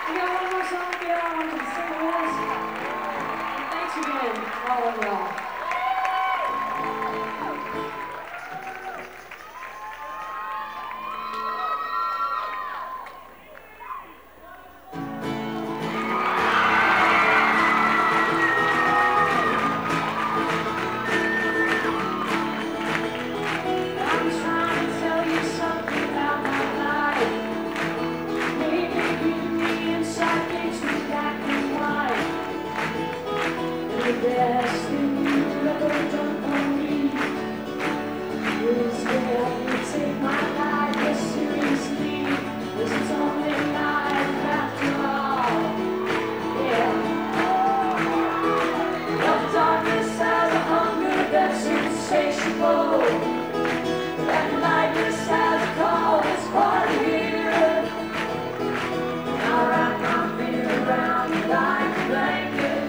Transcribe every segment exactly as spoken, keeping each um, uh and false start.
We got one more song here. I want you to sing with us. Thanks again, all of y'all. The best thing you've ever done for me is to help me take my life as seriously as it's only life after all. Yeah. The darkness has a hunger that's insatiable. That lightness has a call that's far to hear. I wrap my feet around you like a blanket.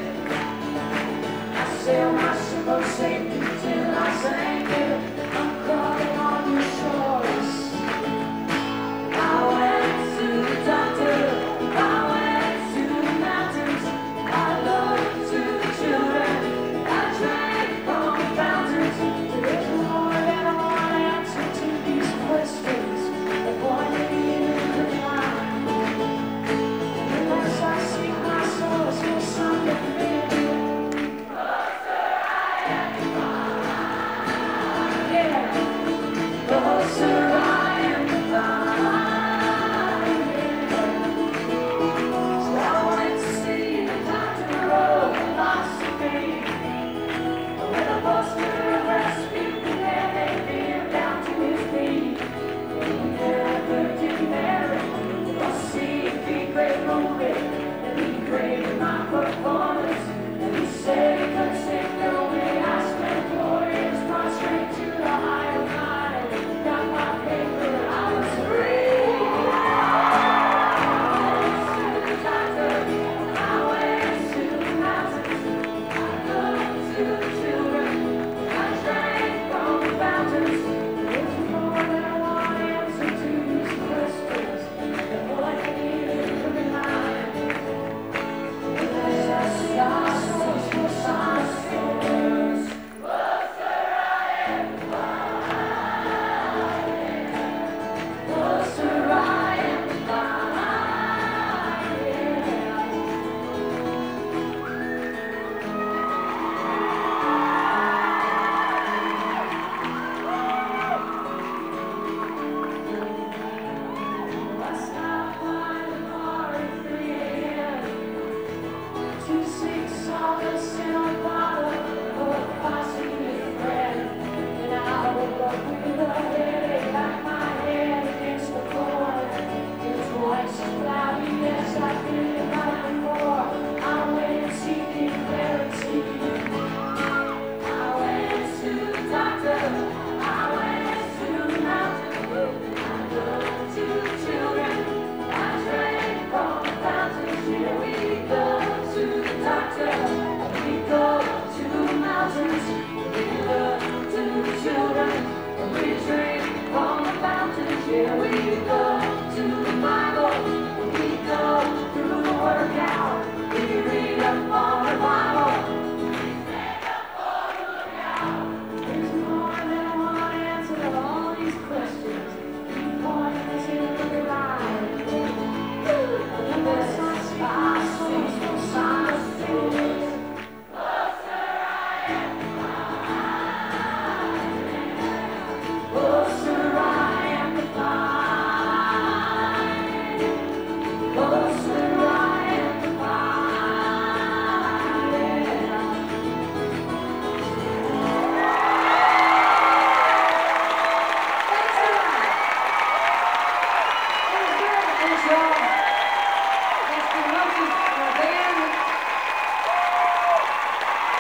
Sail my ship of safety till I sank it. I'm crawling on your shores. I went to the doctor, I went to the mountains, I looked to the children, I drank from the fountains. There's more than one answer to these questions that point me into the line. Unless I seek my source for something bigger. Cloudy, yes, I feel